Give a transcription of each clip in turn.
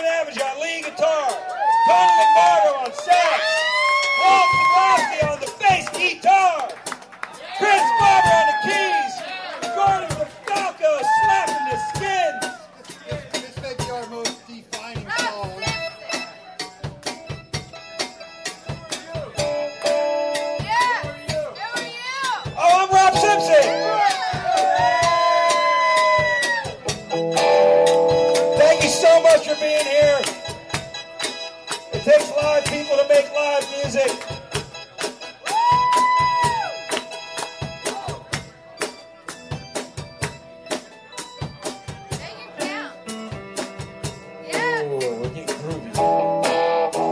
Savage on lead guitar, Tony McMartin on sax, Walt Zabrowski on the bass guitar, Chris Barber on the keys, Gordon LaFalco slapping the skin. This may be our most defining song. Oh, I'm Rob Simpson. Thank you so much for being here. It takes live people to make live music. Oh, we're getting groovy.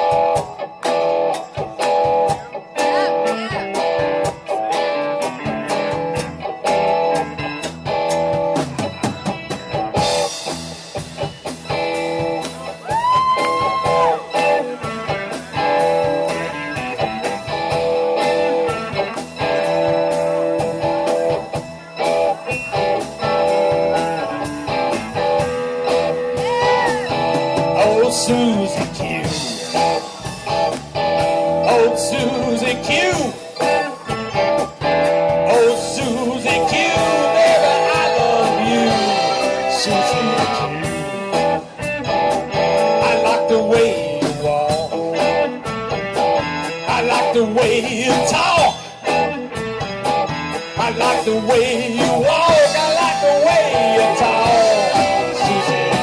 Old Susie Q. Old Susie Q. Old Susie Q. Baby, I love you. Susie Q. I like the way you walk. I like the way you talk. I like the way you walk. I like the way you talk. Susie Q.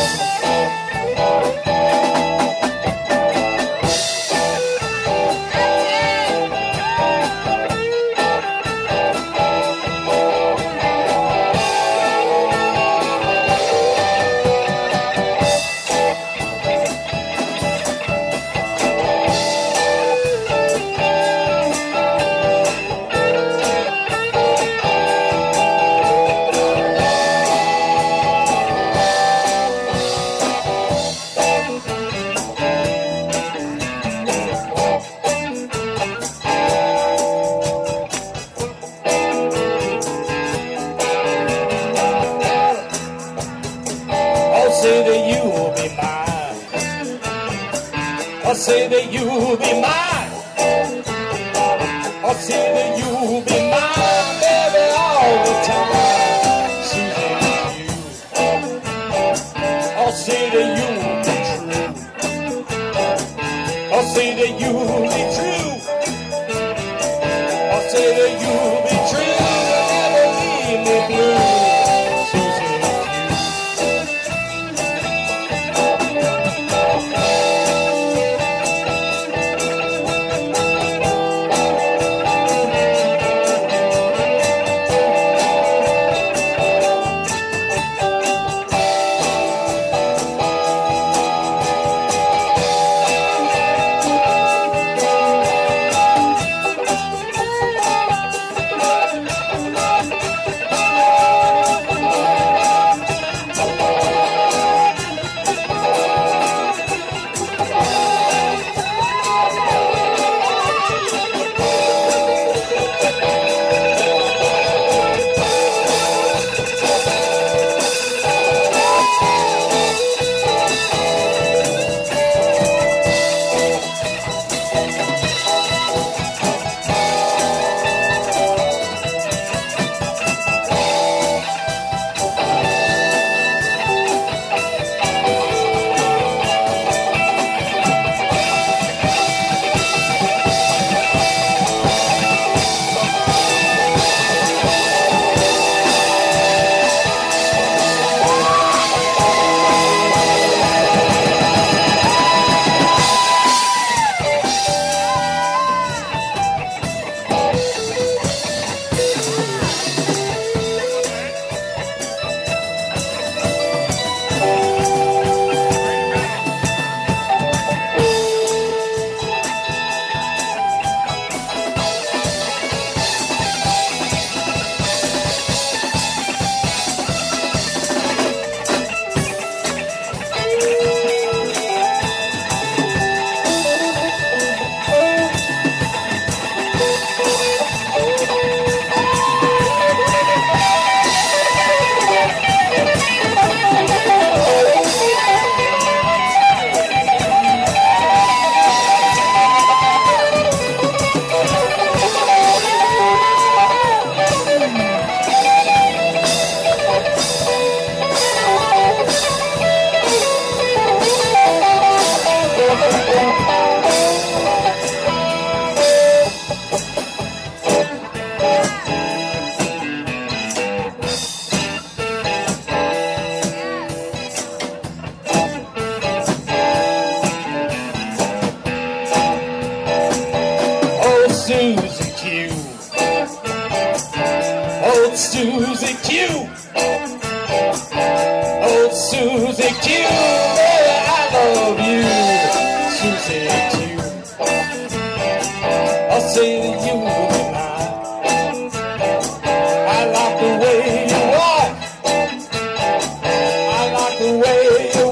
I'll say that you will be mine. I'll say that you will be mine. I'll say that you will be mine, baby, all the time. Susie, you. I'll say that you will be true. I'll say that you will be true. I'll say that you will be true. Never leave me blue. Susie Q, baby, I love you, Susie Q. I'll say that you will be mine. I like the way you walk. I like the way you